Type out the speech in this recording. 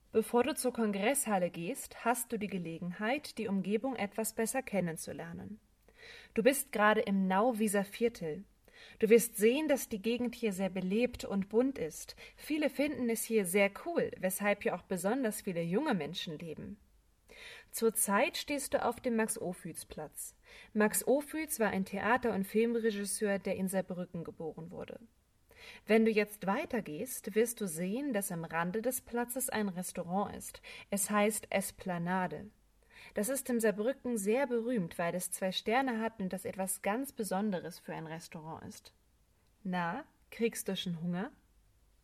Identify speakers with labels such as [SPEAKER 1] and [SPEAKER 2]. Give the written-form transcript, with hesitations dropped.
[SPEAKER 1] Bevor du zur Kongresshalle gehst, hast du die Gelegenheit, die Umgebung etwas besser kennenzulernen. Du bist gerade im Nauwieser Viertel. Du wirst sehen, dass die Gegend hier sehr belebt und bunt ist. Viele finden es hier sehr cool, weshalb hier auch besonders viele junge Menschen leben. Zurzeit stehst du auf dem Max-Ophüls-Platz. Max Ophüls war ein Theater- und Filmregisseur, der in Saarbrücken geboren wurde. Wenn du jetzt weitergehst, wirst du sehen, dass am Rande des Platzes ein Restaurant ist. Es heißt Esplanade. Das ist in Saarbrücken sehr berühmt, weil es 2 Sterne hat und das etwas ganz Besonderes für ein Restaurant ist. Na, kriegst du schon Hunger?